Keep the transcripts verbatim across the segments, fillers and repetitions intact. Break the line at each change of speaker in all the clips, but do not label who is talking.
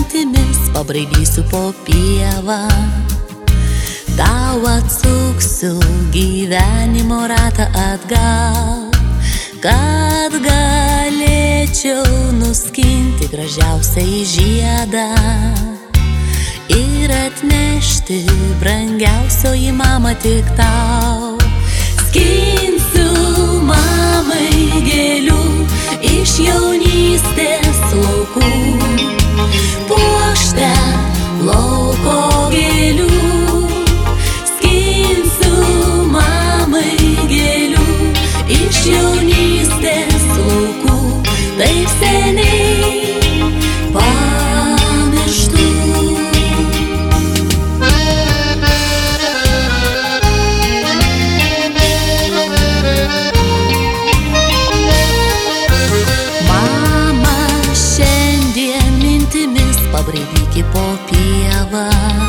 mintimis pabraidysiu po pievą. Tau atsuksiu gyvenimo ratą atgal, kad galėčiau nuskinti gražiausiai žiedą ir atnešti brangiausioji mama tik tau. Skinsiu mamai gėlių iš jaunystės laukų, puokštę lauko gėlių. Skinsiu mamai gėlių iš jaunystės laukų, taip seniai pamirštų. Mama, šiandien mintimis pabraidyki po pievą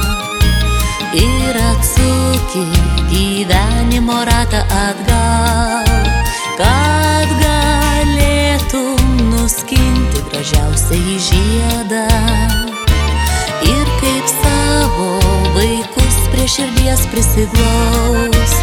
ir atsuki gyvenimo ratą atgal, kad galėtum nuskinti gražiausiai žiedą ir kaip savo vaikus prie širdies prisiglaus.